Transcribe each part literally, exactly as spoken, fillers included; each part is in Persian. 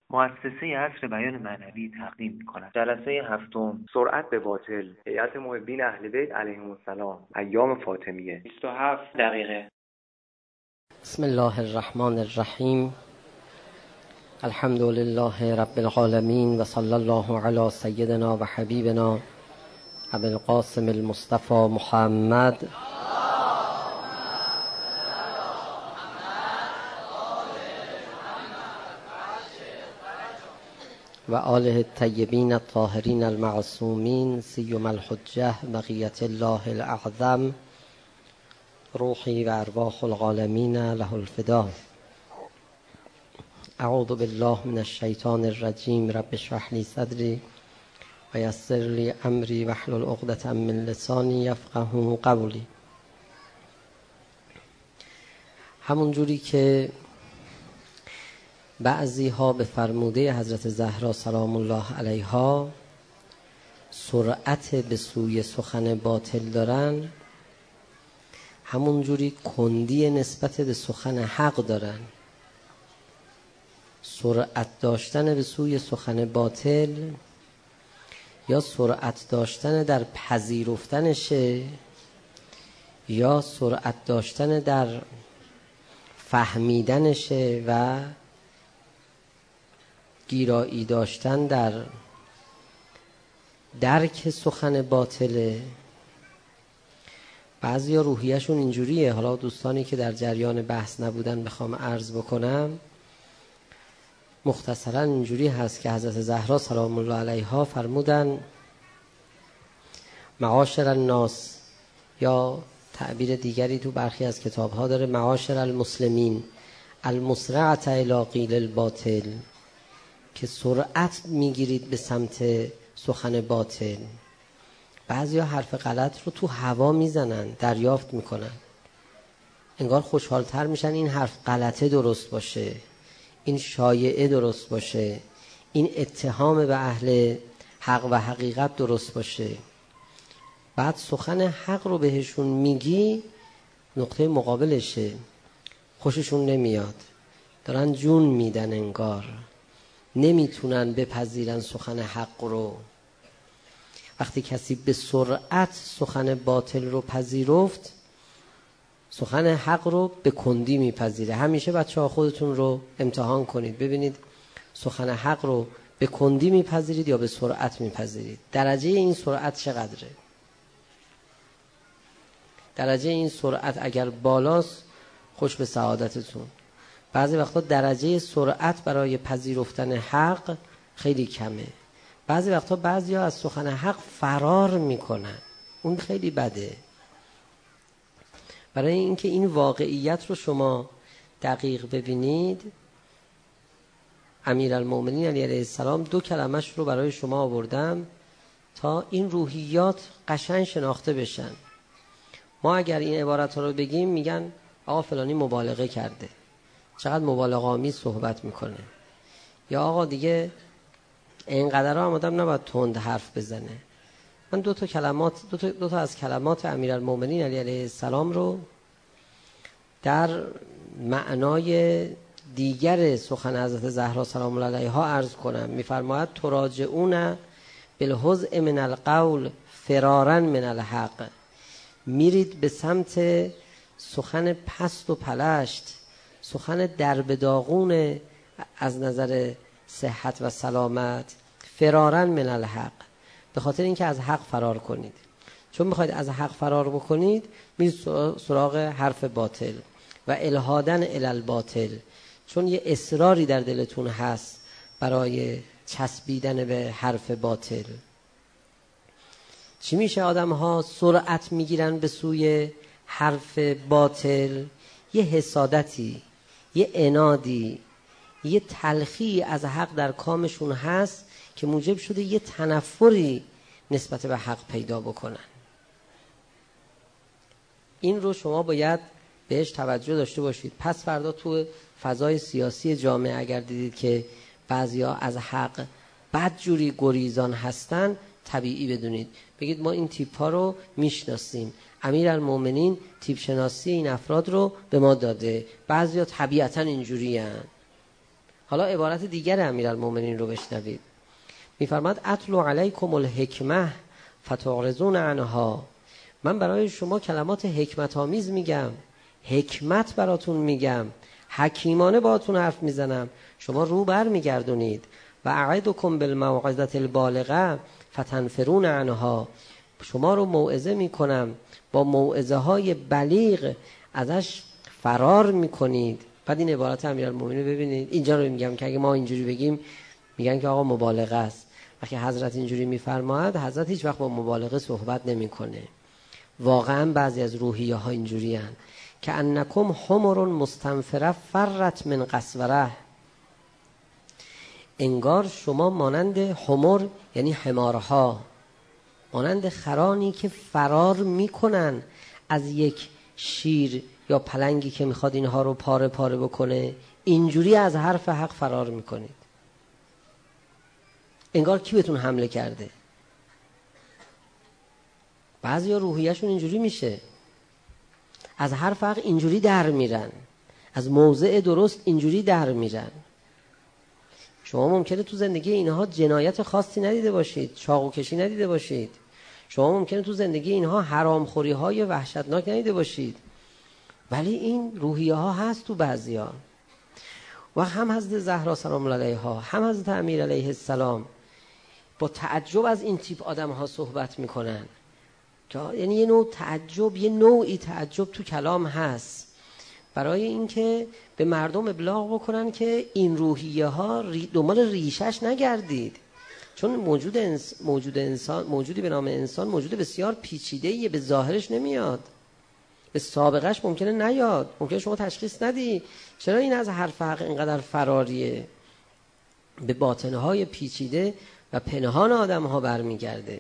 مؤسسه عصر بیان معنوی تقدیم می‌کند. جلسه هفتم، سرعت به باطل، هیئت محبین اهل بیت علیهم السلام، ایام فاطمیه. بیست و هفت دقیقه. بسم الله الرحمن الرحیم. الحمد لله رب العالمین و صلی الله علی سیدنا و حبیبنا ابی القاسم المصطفى محمد و آله الطیبین الطاهرین المعصومین سیما الحجة بقیة الله الاعظم روحی و ارواح العالمین له الفدا. اعوذ بالله من الشیطان الرجیم. رب اشرح لی صدری و یسر لی امری واحلل عقدة من لسانی یفقهوا قولی. همون جوری که بعضی ها به فرموده حضرت زهرا سلام الله علیها سرعت به سوی سخن باطل دارن، همون جوری کندی نسبت به سخن حق دارن. سرعت داشتن به سوی سخن باطل یا سرعت داشتن در پذیرفتنشه یا سرعت داشتن در فهمیدنشه و گیرایی داشتن در درک سخن باطله. بعضیا روحیه‌شون اینجوریه. حالا دوستانی که در جریان بحث نبودن بخوام عرض بکنم، مختصرا اینجوری هست که حضرت زهرا سلام الله علیها فرمودن معاشر الناس، یا تعبیر دیگری تو برخی از کتاب‌ها داره معاشر المسلمین المسرعة الی قیل الباطل، که سرعت میگیرید به سمت سخن باطل. بعضیا حرف غلط رو تو هوا میزنن، دریافت میکنن، انگار خوشحالتر میشن این حرف غلطه درست باشه، این شایعه درست باشه، این اتهام به اهل حق و حقیقت درست باشه. بعد سخن حق رو بهشون میگی، نقطه مقابلشه، خوششون نمیاد، دارن جون میدن، انگار نمیتونن بپذیرن سخن حق رو. وقتی کسی به سرعت سخن باطل رو پذیرفت، سخن حق رو به کندی میپذیره. همیشه بچه ها خودتون رو امتحان کنید، ببینید سخن حق رو به کندی میپذیرید یا به سرعت میپذیرید. درجه این سرعت چقدره؟ درجه این سرعت اگر بالاست، خوش به سعادتتون. بعضی وقتا درجه سرعت برای پذیرفتن حق خیلی کمه. بعضی وقتا بعضیا از سخن حق فرار میکنن، اون خیلی بده. برای اینکه این واقعیت رو شما دقیق ببینید، امیرالمومنین علی علیه السلام دو کلمش رو برای شما آوردم تا این روحیات قشنگ شناخته بشن. ما اگر این عبارت ها رو بگیم میگن آقا فلانی مبالغه کرده، چقدر مبالغه‌آمیز صحبت میکنه، یا آقا دیگه اینقدر هم آدم نباید تند حرف بزنه. من دو تا کلمات دو تا, دو تا از کلمات امیرالمومنین علی علیه السلام رو در معنای دیگر سخن حضرت زهرا سلام الله علیها عرض کنم. میفرماید تراجعون بالهزء من القول فرارا من الحق، میرید به سمت سخن پست و پلشت، سخن درب داغون از نظر صحت و سلامت، فرارا من الحق، به خاطر اینکه از حق فرار کنید. چون میخواید از حق فرار بکنید، میرید سراغ حرف باطل و الهادن الی الباطل، چون یه اصراری در دلتون هست برای چسبیدن به حرف باطل. چی میشه؟ آدم ها سرعت میگیرن به سوی حرف باطل، یه حسادتی، یه عنادی، یه تلخی از حق در کامشون هست که موجب شده یه تنفری نسبت به حق پیدا بکنن. این رو شما باید بهش توجه داشته باشید. پس فردا تو فضای سیاسی جامعه اگر دیدید که بعضیا از حق بدجوری گریزان هستن، طبیعی بدونید، بگید ما این تیپ ها رو میشناسیم، امیرالمومنین تیپ شناسی این افراد رو به ما داده، بعضیا طبیعتا اینجوری هن. حالا عبارت دیگر امیرالمومنین رو بشنوید. میفرماد اتلو علیکم الحکمه فتعرضون عنها. من برای شما کلمات حکمت آمیز میگم، حکمت براتون میگم، حکیمانه باهاتون حرف میزنم، شما رو بر میگردونید. و اعدکم بالموعظه البالغه فتنفرون عنها. شما رو موعظه میکنم با موعظه های بلیغ، ازش فرار میکنید. بعد این عبارت امیرالمومنین ببینید، اینجا رو میگم که اگه ما اینجوری بگیم میگن که آقا مبالغه است. وقتی حضرت اینجوری میفرماید، حضرت هیچ وقت با مبالغه صحبت نمیکنه. واقعا بعضی از روحیه ها اینجوری هن که انکم حمر مستنفره فرت من قسوره. انگار شما مانند حمر یعنی حمارها، مانند خرانی که فرار میکنن از یک شیر یا پلنگی که میخواد اینها رو پاره پاره بکنه، اینجوری از حرف حق فرار میکنید. انگار کی بهتون حمله کرده. بعضیا روحیه‌شون اینجوری میشه، از حرف حق اینجوری در میرن، از موضع درست اینجوری در میرن. شما ممکنه تو زندگی اینها جنایت خاصی ندیده باشید، چاقو کشی ندیده باشید، شما ممکنه تو زندگی اینها حرامخوری های وحشتناک ندیده باشید، ولی این روحیه ها هست تو بعضیا. و هم حضرت زهرا سلام الله علیها، هم حضرت امیر علیه السلام با تعجب از این تیپ آدم ها صحبت میکنن. یعنی یه نوع تعجب، یه نوعی تعجب تو کلام هست برای اینکه به مردم ابلاغ بکنن که این روحیه ها دنبال ریشش نگردید، چون موجود انس... موجود انسان موجودی به نام انسان موجود بسیار پیچیده‌ایه، به ظاهرش نمیاد، به سابقش ممکنه نیاد، ممکنه شما تشخیص ندی چرا این از حرف حق اینقدر فراریه، به باطنهای پیچیده و پنهان آدم ها برمیگرده.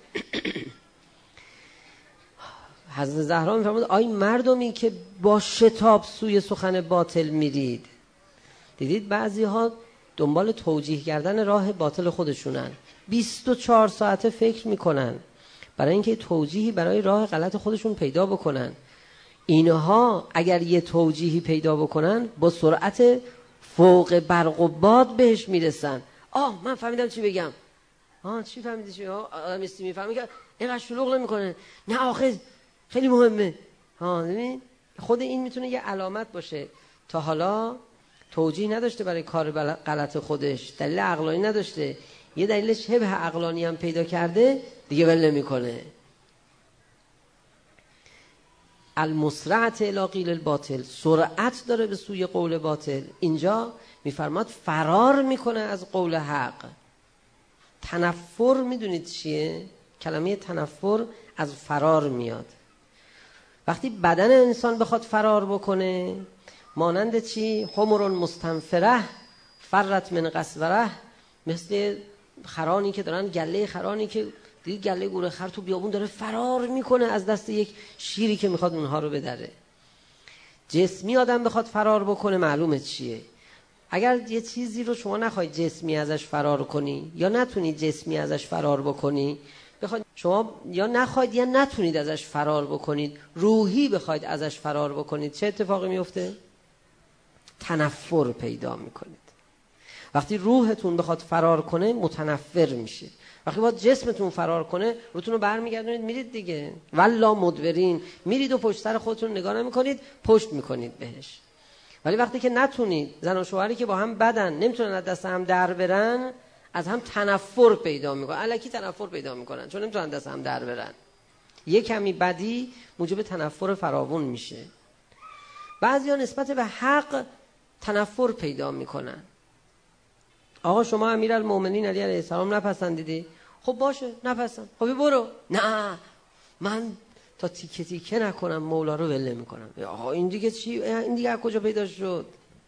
حضرت زهرا میفرمود آی مردمی که با شتاب سوی سخن باطل میرید. دیدید بعضی ها دنبال توجیه کردن راه باطل خودشونن، بیست و چهار ساعته فکر میکنن برای اینکه توجیهی برای راه غلط خودشون پیدا بکنن. اینها اگر یه توجیهی پیدا بکنن با سرعت فوق برق و باد بهش میرسن. آه من فهمیدم چی بگم. آه چی فهمیدی چی؟ آه آدم استی میفهمی که اینقدر شلوغ نمیکنه. نه آخه خیلی مهمه. ها ببین خود این میتونه یه علامت باشه. تا حالا توجیه نداشته برای کار غلط خودش، دلیل عقلانی نداشته، یه دلیل شبه عقلانی هم پیدا کرده، دیگه ول نمیکنه. المسرعت الی قیل الباطل، سرعت داره به سوی قول باطل. اینجا میفرماد فرار میکنه از قول حق. تنفر میدونید چیه؟ کلمه تنفر از فرار میاد. وقتی بدن انسان بخواد فرار بکنه، مانند چی؟ حمر مستنفره فرت من قسوره، مثل خرانی که دارن، گله خرانی که دید گله گوره خر تو بیابون داره فرار میکنه از دست یک شیری که میخواد اونها رو بدره. جسمی آدم بخواد فرار بکنه معلومه چیه. اگر یه چیزی رو شما نخواید جسمی ازش فرار کنی یا نتونید جسمی ازش فرار بکنی، بخواید شما یا نخواید یا نتونید ازش فرار بکنید، روحی بخواید ازش فرار بکنید، چه اتفاقی میفته؟ تنفر پیدا میکنید. وقتی روحتون بخواد فرار کنه متنفر میشه. وقتی باید جسمتون فرار کنه روتون رو برمیگردونید میرید دیگه، والله مدبرین، میرید و پشت سر خودتون نگاه نمیکنید، پشت میکنید بهش. ولی وقتی که نتونید، زن و شوهری که با هم بدن نمیتونن از دست هم در برن، از هم تنفر پیدا میکنن. الکی تنفر پیدا میکنن چون نمیتونن دست هم در برن. یه کمی بدی موجب تنفر فراوون میشه. بعضیا نسبت به حق تنفر پیدا میکنن. آقا شما امیرالمومنین علی علیه السلام نپسندیدی؟ خب باشه نپسند، خب برو. نه من تا تیکه تیکه نکنم مولا رو ول نمی‌کنم. آقا این دیگه چی؟ این دیگه از کجا پیدا شد؟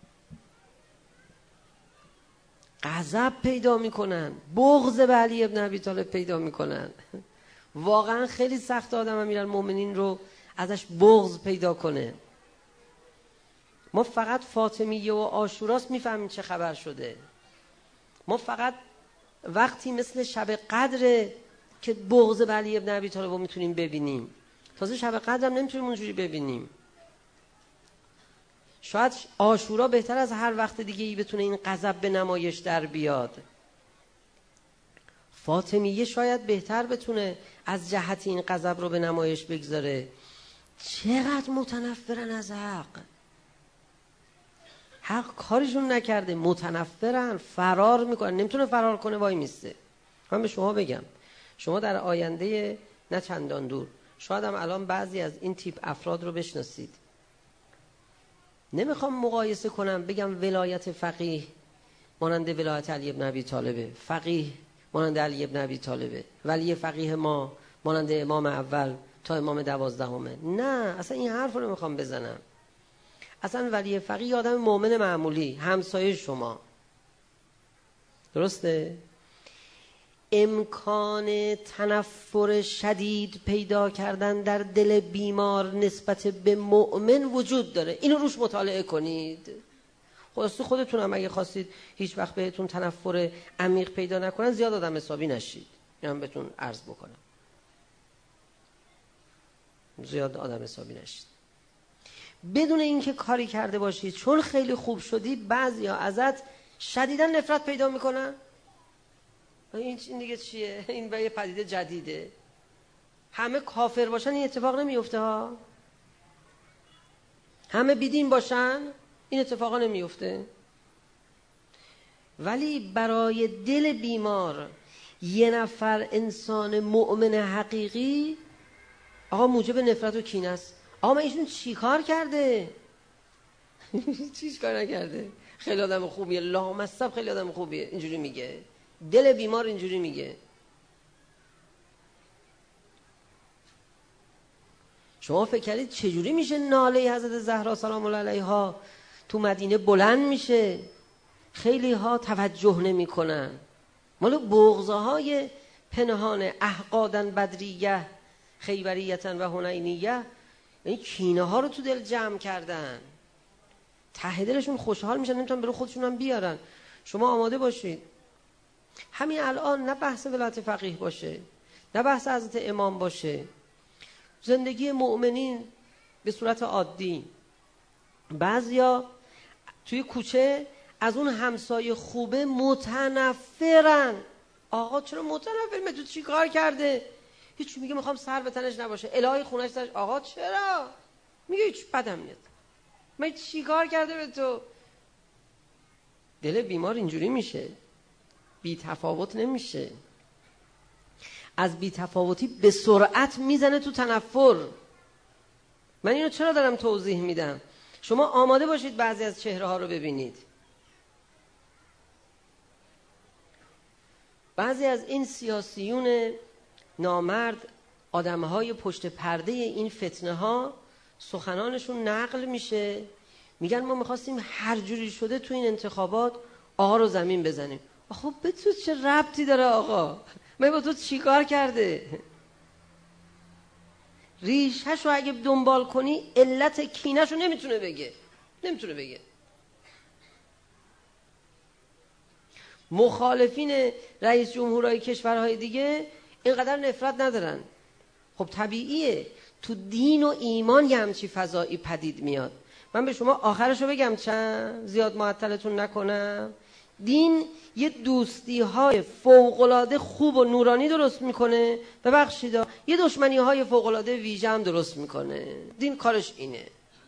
غضب پیدا میکنن، بغض به علی ابن ابی طالب پیدا میکنن. واقعا خیلی سخت آدم امیرالمومنین رو ازش بغض پیدا کنه. ما فقط فاطمیه و عاشوراست میفهمیم چه خبر شده. ما فقط وقتی مثل شب قدر که بغض به علی ابن ابی طالب رو میتونیم ببینیم. تازه شب قدر هم نمیتونیم اونجوری ببینیم. شاید عاشورا بهتر از هر وقت دیگه ای بتونه این غضب به نمایش در بیاد. فاطمیه شاید بهتر بتونه از جهت این غضب رو به نمایش بگذاره. چقدر متنفرن از حق. حق کارشون نکرده، متنفرن، فرار میکنن. نمیتونه فرار کنه، وای میسته. من به شما بگم، شما در آینده نه چندان دور شاید هم الان بعضی از این تیپ افراد رو بشناسید. نمیخوام مقایسه کنم بگم ولایت فقیه مانند ولایت علی ابن ابی طالبه، فقیه مانند علی ابن ابی طالبه، ولی فقیه ما مانند امام اول تا امام دوازدهمه. نه، اصلا این حرف رو نمیخوام بزنم. اصلا ولی فقیه آدم مؤمن معمولی، همسایه شما. درسته؟ امکان تنفر شدید پیدا کردن در دل بیمار نسبت به مؤمن وجود داره. اینو روش مطالعه کنید. خلاصه خودتون هم اگه خواستید هیچ وقت بهتون تنفر عمیق پیدا نکنن، زیاد آدم حسابی نشید. این هم بهتون عرض بکنم، زیاد آدم حسابی نشید. بدون اینکه کاری کرده باشید، چون خیلی خوب شدی بعضیا ازت شدیداً نفرت پیدا میکنن. این این دیگه چیه؟ این به یه پدیده جدیده. همه کافر باشن این اتفاق نمیفته ها. همه بیدین باشن این اتفاقا نمیفته. ولی برای دل بیمار یه نفر انسان مؤمن حقیقی آقا موجب نفرت و کینه است. آقا من ایشون چی کار کرده؟ چیش کار نکرده؟ خیلی آدم خوبیه، لامصب خیلی آدم خوبیه، اینجوری میگه. دل بیمار اینجوری میگه. شما فکر کردید چجوری میشه ناله حضرت زهرا سلام الله علیها تو مدینه بلند میشه؟ خیلی ها توجه نمی کنن. مال بغضه های پنهان احقادن بدریه خیبریتن و حنینیه، این کینه ها رو تو دل جمع کردن. ته دلشون خوشحال میشن، نمیتونن برای خودشون هم بیارن. شما آماده باشید همین الان نه بحث ولایت فقیه باشه، نه بحث حضرت امام باشه، زندگی مؤمنین به صورت عادی، بعضیا توی کوچه از اون همسایه خوبه متنفرن. آقا چرا متنفر؟ من تو چی کار کرده؟ هیچ. میگه میخوام سر به تنش نباشه، الهی خونش سرش. آقا چرا؟ میگه هیچ، بدم میاد. من چی کار کرده به تو؟ دل بیمار اینجوری میشه، بی تفاوت نمیشه. از بی تفاوتی به سرعت میزنه تو تنفر. من اینو چرا دارم توضیح میدم؟ شما آماده باشید بعضی از چهره ها رو ببینید. بعضی از این سیاسیون نامرد، آدمهای پشت پرده این فتنه ها، سخنانشون نقل میشه، میگن ما میخواستیم هر جوری شده تو این انتخابات آقا رو زمین بزنیم. خب به تو چه ربطی داره آقا؟ من با تو چی کار کرده؟ ریشه‌شو اگه دنبال کنی علت کینه‌شو نمیتونه بگه. نمیتونه بگه. مخالفین رئیس جمهورهای کشورهای دیگه اینقدر نفرت ندارن. خب طبیعیه، تو دین و ایمان یه همچی فضایی پدید میاد. من به شما آخرشو بگم چند زیاد معطلتون نکنم. دین یه دوستی های فوق‌العاده خوب و نورانی درست میکنه، ببخشید یه دشمنی های فوق‌العاده ویژه هم درست میکنه. دین کارش اینه.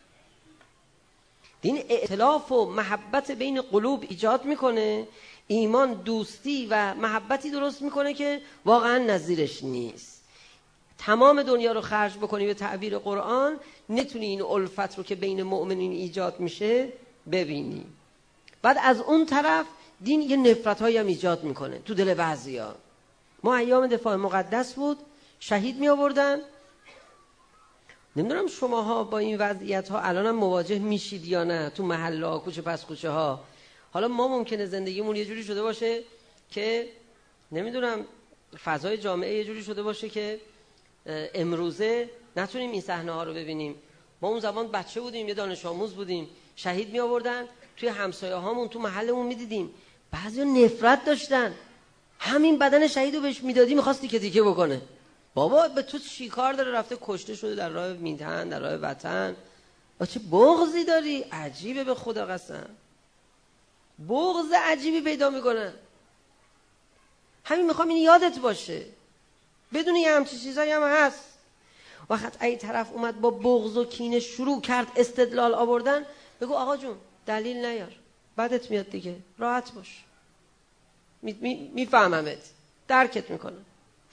دین ائتلاف و محبت بین قلوب ایجاد میکنه، ایمان دوستی و محبتی درست میکنه که واقعا نظیرش نیست. تمام دنیا رو خرج بکنی به تعبیر قرآن، نتونی این الفت رو که بین مؤمنین ایجاد میشه ببینی. بعد از اون طرف دین یه نفرت هایی هم ایجاد میکنه تو دل بعضیا. ما ایام دفاع مقدس بود، شهید می آوردن. نمیدونم شماها با این وضعیت ها الان هم مواجه میشید یا نه تو محله ها، کوچه پس کوچه ها. حالا ما ممکنه زندگیمون یه جوری شده باشه که نمیدونم فضای جامعه یه جوری شده باشه که امروزه نتونیم این صحنه ها رو ببینیم. ما اون زمان بچه بودیم، یه دانش آموز بودیم، شهید می آوردن، توی همسایه هامون تو محلمون میدیدیم. بعضیا نفرت داشتن، همین بدن شهید رو بهش میدادی میخواستی که دیگه بکنه. بابا به تو چی کار داره؟ رفته کشته شده در راه میهن، در راه وطن. چه بغضی داری؟ عجیبه به خدا قسم، بغض عجیبی پیدا میکنن. همین میخوام این یادت باشه، بدون یه همچی چیزایی هم هست. وقت ای طرف اومد با بغض و کینه شروع کرد استدلال آوردن، بگو آقا جون دلیل نیار، بعدت میاد دیگه، راحت باش، میفهممت، می، می درکت میکنم،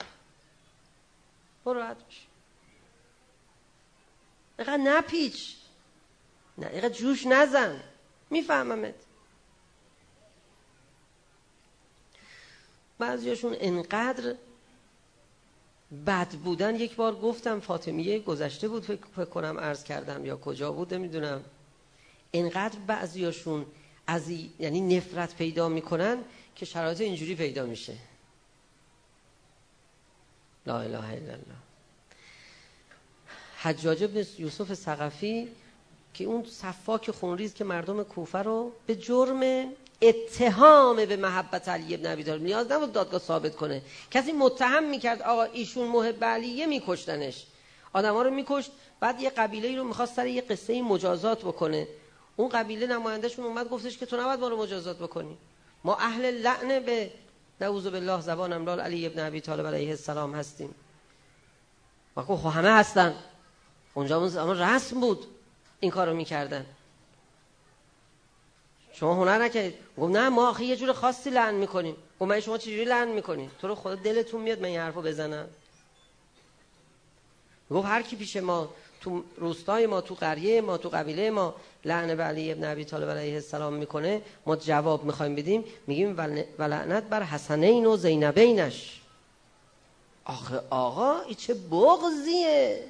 برو راحت باش، اینقدر نپیچ، نه اینقدر جوش نزن، میفهممت. بعضیاشون انقدر بد بودن. یک بار گفتم فاطمیه گذشته بود فکر, فکر کنم عرض کردم یا کجا بود نمیدونم، انقدر بعضیاشون از یعنی نفرت پیدا میکنن که شرایط اینجوری پیدا میشه. لا اله الا الله. حجاج ابن یوسف ثقفی که اون سفاک خونریز که مردم کوفه رو به جرم اتهام به محبت علی ابن ابی طالب، نیاز نبود دادگاه ثابت کنه، کسی متهم میکرد آقا ایشون محب علیه، میکشتنش، آدما رو میکشت. بعد یه قبیله رو میخواست سر یه قصه مجازات بکنه، اون قبیله نمایندهشون اومد گفتش که تو نباید ما رو مجازات بکنی، ما اهل لعنه به نعوذ بالله زبان امرال علی ابن ابی طالب علیه السلام هستیم. و خب همه هستن، اونجا اما رسم بود این کارو میکردن. شما هنر نکردید. گفت نه ما آخه یه جور خاصی لعن میکنیم. گفت من شما چجوری لعن میکنید؟ تو رو خدا دلتون میاد من این حرفو بزنم؟ گفت هر کی پیش ما تو روستای ما، تو قریه ما، تو قبیله ما لعن به علی ابن ابی طالب علیه السلام میکنه، ما جواب میخوایم بدیم، میگیم ولعنت بر حسنین و زینبینش. آخه آقا این چه بغضیه.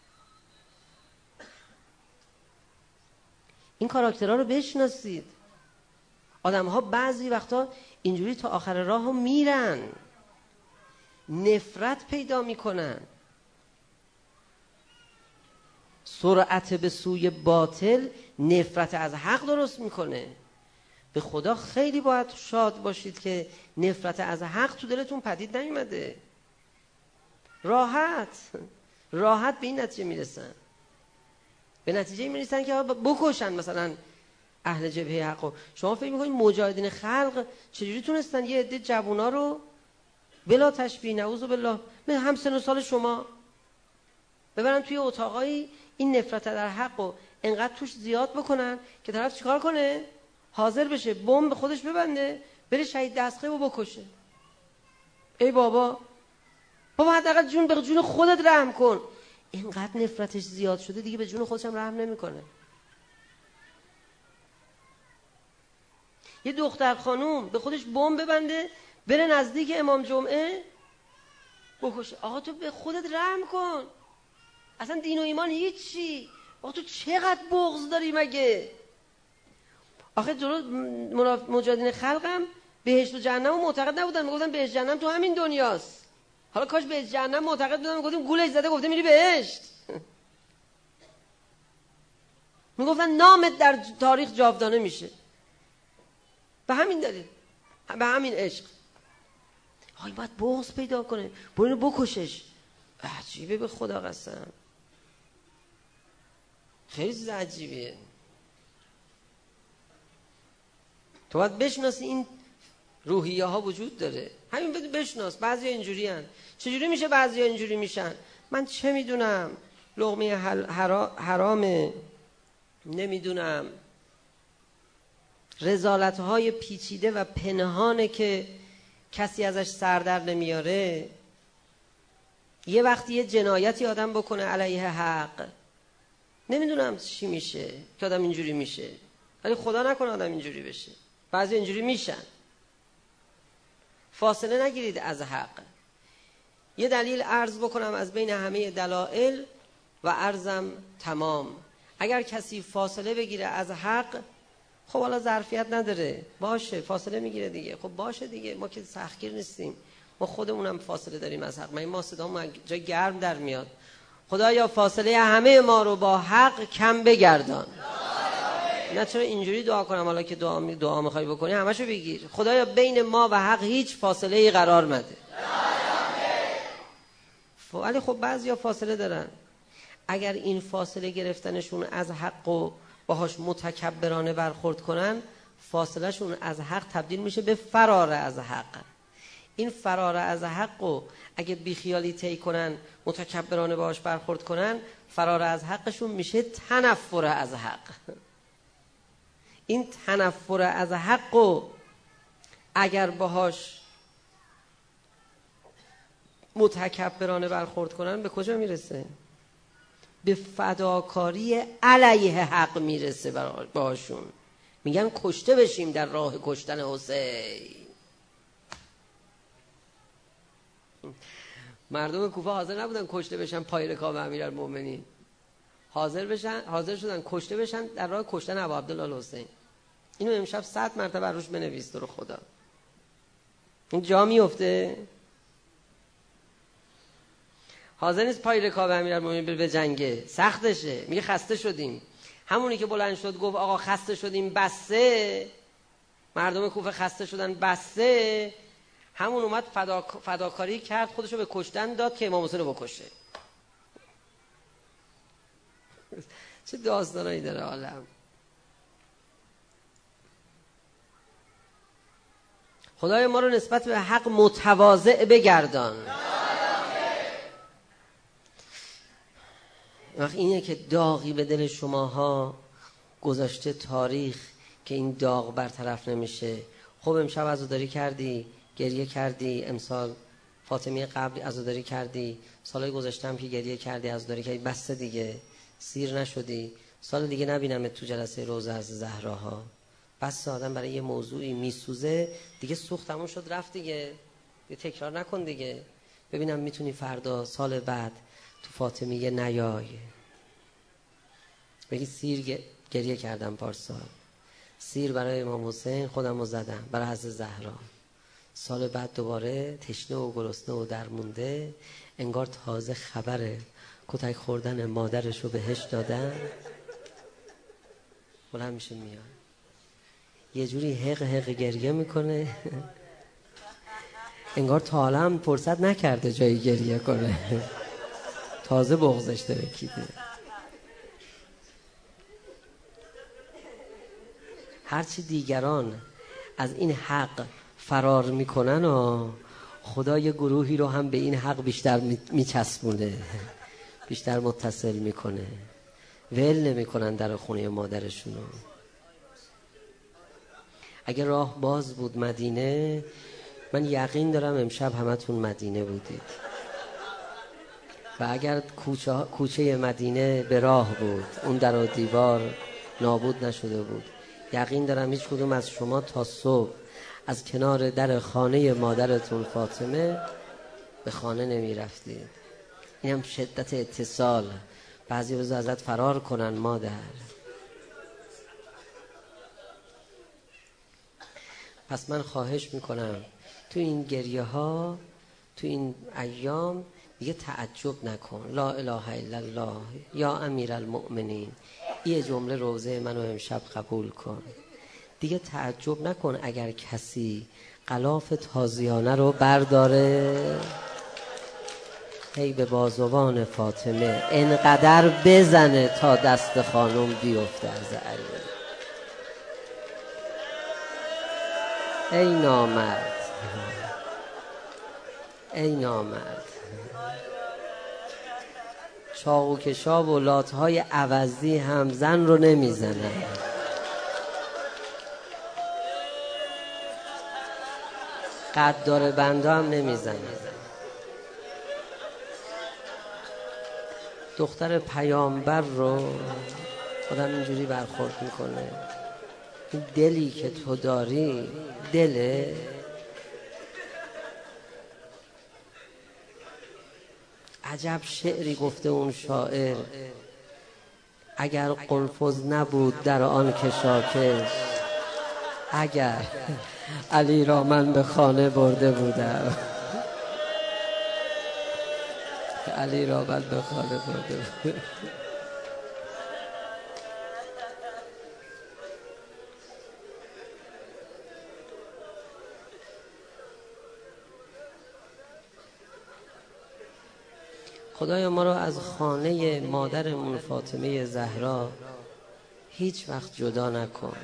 این کاراکترها رو بشناسید. آدم ها بعضی وقتا اینجوری تا آخر راه ها میرن، نفرت پیدا میکنن، سرعت به سوی باطل نفرت از حق درست میکنه. به خدا خیلی باید شاد باشید که نفرت از حق تو دلتون پدید نیومده. راحت راحت به این نتیجه میرسن، به نتیجه میرسن که بکشن مثلا اهل جبهه حق. شما فکر میکنید مجاهدین خلق چجوری تونستن یه عده جوونا رو بلا تشبیه نعوذ بالله من هم سن و سال شما ببرن توی اتاقایی این نفرت در حق و انقدر توش زیاد بکنن که طرف چیکار کنه؟ حاضر بشه بمب به خودش ببنده بره شهید دستخیل رو بکشه. ای بابا بابا حداقل جون به جون خودت رحم کن. اینقدر نفرتش زیاد شده دیگه به جون خودش هم رحم نمیکنه. یه دختر خانوم به خودش بمب ببنده بره نزدیک امام جمعه بکشه. آقا تو به خودت رحم کن، اصلا دین و ایمان هیچی. آقا تو چقدر بغض داری مگه؟ آخه جلو مجاهدین خلقم بهشت و جهنم معتقد نبودن، میگفتن بهشت جهنم تو همین دنیاست. حالا کاش بهشت جهنم معتقد بودن میگفتیم گولش زده گفته میری بهشت. میگفتن نامت در تاریخ جاودانه میشه. به همین دلیل، به همین عشق. آقا باید بغض پیدا کنه، برو اینو بکشش. عجیبه به خدا قسم، خیلی چیز عجیبیه. تو باید بشناسی این روحیه ها وجود داره. همین بده بشناس. بعضی اینجوری هن. چجوری میشه بعضی ها اینجوری میشن؟ من چه میدونم لقمه حرامه، نمیدونم رذالت های پیچیده و پنهانه که کسی ازش سر در نمیاره. یه وقتی یه جنایتی آدم بکنه علیه حق، نمیدونم چی میشه که آدم اینجوری میشه، ولی خدا نکنه آدم اینجوری بشه. بعضی اینجوری میشن. فاصله نگیرید از حق. یه دلیل عرض بکنم از بین همه دلایل و عرضم تمام. اگر کسی فاصله بگیره از حق، خب حالا ظرفیت نداره، باشه فاصله میگیره دیگه، خب باشه دیگه، ما که سختگیر نیستیم، ما خودمونم فاصله داریم از حق. ما صدامون جای گرم در میاد. خدایا فاصله همه ما رو با حق کم بگردان. نه چرا اینجوری دعا کنم حالا که دعا می دعا می‌خوای بکنی همشو بگیر. خدایا بین ما و حق هیچ فاصله ای قرار مده. ولی خب بعضیا فاصله دارن. اگر این فاصله گرفتنشون از حق و باهاش متکبرانه برخورد کنن، فاصله شون از حق تبدیل میشه به فرار از حق. این فرار از حق و اگه بیخیالی طی کنن، متکبرانه باهاش برخورد کنن، فرار از حقشون میشه تنفر از حق. این تنفر از حق و اگر باهاش متکبرانه برخورد کنن، به کجا میرسه؟ به فداکاری علیه حق میرسه باهاشون. میگن کشته بشیم در راه کشتن حسین. مردم کوفه حاضر نبودن کشته بشن پای رکاب امیرالمومنین، حاضر بشن حاضر شدن کشته بشن در راه کشتن ابو عبدالله الحسین. اینو امشب صد مرتبه روش بنویس تو رو خدا. این جا میفته. حاضر نیست پای رکاب امیرالمومنین بره به جنگه، سختشه. میگه خسته شدیم. همونی که بلند شد گفت آقا خسته شدیم بسه، مردم کوفه خسته شدن بسه، همون اومد فدا... فداکاری کرد، خودشو به کشتن داد که امام حسین رو بکشه. چه داستانایی داره عالم. خدای ما رو نسبت به حق متواضع بگردان. وقت اینه که داغی به دل شماها گذاشته تاریخ که این داغ برطرف نمیشه. خب امشب عزاداری کردی، گریه کردی، امسال فاطمی قبل عزاداری کردی، سالهای گذشته هم که گریه کردی عزاداری کردی، بس دیگه سیر نشدی. سال دیگه نبینم تو جلسه روزه از زهراها. بس آدم برای یه موضوعی میسوزه دیگه، سوخت تموم شد رفت دیگه، دیگه تکرار نکن دیگه. ببینم میتونی فردا سال بعد تو فاطمیه نیای بگی سیر گریه کردم پارسال، سیر برای امام حسین خودم رو زدم برای حضرت زهرا. سال بعد دوباره تشنه و گرسنه و درمونده، انگار تازه خبره کتک خوردن مادرش رو بهش دادن، بلند میشه میاد یه جوری حق حق گریه میکنه انگار تا حالا هم فرصت نکرده جایی گریه کنه تازه بغضش ترکیده. هرچی دیگران از این حق فرار میکنن و خدا یه گروهی رو هم به این حق بیشتر میچسبونه، بیشتر متصل میکنه. ول نمیکنن در خونه مادرشونو. اگه راه باز بود مدینه، من یقین دارم امشب همتون مدینه بودید. و اگر کوچه, کوچه مدینه به راه بود، اون در و دیوار نابود نشده بود، یقین دارم هیچ کدوم از شما تا صبح از کنار در خانه مادرتون فاطمه به خانه نمی رفتید. این هم شدت اتصال. بعضی روز ازت فرار کنن مادر. پس من خواهش میکنم تو این گریه ها، تو این ایام دیگه تعجب نکن. لا اله الا الله یا امیرالمؤمنین، یه جمله روزه منو امشب قبول کن. دیگه تعجب نکن اگر کسی غلاف تازیانه رو برداره، هی به بازوان فاطمه انقدر بزنه تا دست خانم بیفته از علی. ای نامرد، ای نامرد. چاقو کشا و لاتهای عوضی هم زن رو نمیزنن. قد داره بنده هم نمیزنن. دختر پیامبر رو آدم اینجوری برخورد میکنه. این دلی که تو داری دله. عجب شعری گفته اون شاعر، اگر قنفذ نبود در آن کشاکش، اگر علی را من به خانه برده بودم، علی را من به خانه برده بودم. خدایا ما رو از خانه مادرمون فاطمه زهرا هیچ وقت جدا نکن.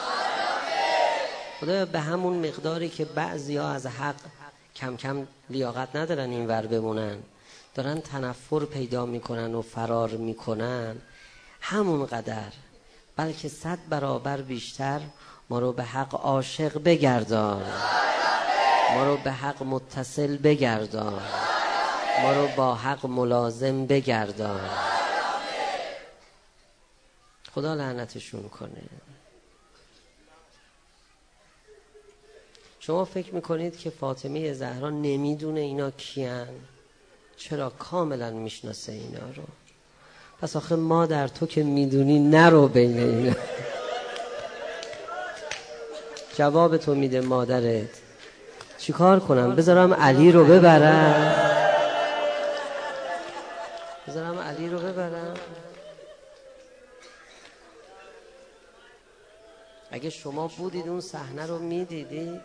خدایا به همون مقداری که بعضیا از حق کم کم لیاقت ندارن این ور بمونن، دارن تنفر پیدا میکنن و فرار میکنن، همون قدر بلکه صد برابر بیشتر ما رو به حق عاشق بگردان، ما رو به حق متصل بگردان، ما رو با حق ملازم بگردان. خدا لعنتشون کنه. شما فکر میکنید که فاطمه زهرا نمیدونه اینا کیان؟ چرا؟ کاملا میشناسه اینا رو. پس آخه مادر تو که میدونی نرو بین اینا. جواب تو میده مادرت. چیکار کنم؟ بذارم علی رو ببرم؟ بذارم علی رو ببرم؟ اگه شما بودید اون صحنه رو میدیدید.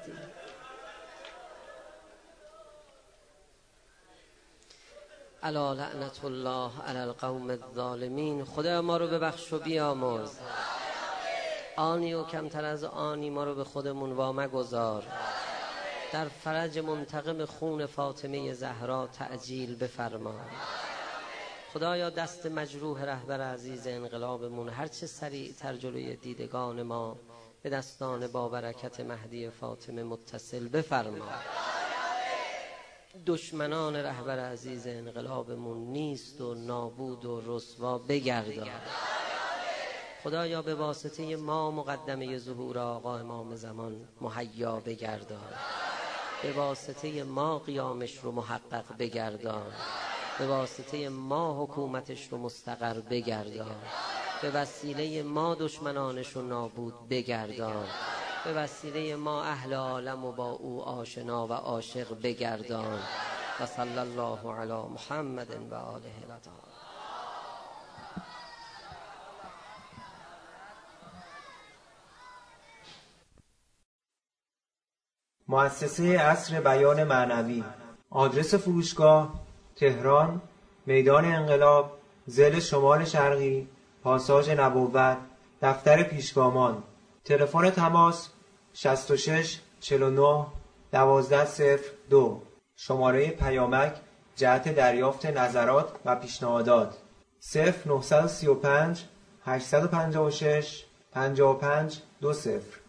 الا لعنت الله علی القوم الظالمین. خدا ما رو ببخش و بیامرز. آنی و کمتر از آنی ما رو به خودمون وامگذار. در فرج منتقم خون فاطمه زهرا تعجیل بفرما. خدایا دست مجروح رهبر عزیز انقلابمون هرچه سریعتر جلوی دیدگان ما به دستان با برکت مهدی فاطمه متصل بفرما. دشمنان رهبر عزیز انقلابمون نیست و نابود و رسوا بگردان. خدایا به واسطه ما مقدمه ظهور آقا امام زمان مهیا بگردان، به واسطه ما قیامش رو محقق بگردان، به واسطه ما حکومتش رو مستقر بگردان، به وسیله ما دشمنانش رو نابود بگردان، به وسیله ما اهل عالم و با او آشنا و عاشق بگردان. و صلی الله علی محمد و آله الاطهار. مؤسسه عصر بیان معنوی. آدرس فروشگاه: تهران، میدان انقلاب، ضلع شمال شرقی، پاساژ نبوت، دفتر پیشگامان. تلفن تماس: شصت و شش چهل و نه دوازده صفر دو. شماره پیامک جهت دریافت نظرات و پیشنهادات: صفر نه سه پنج هشت پنج شش پنج پنج دو صفر.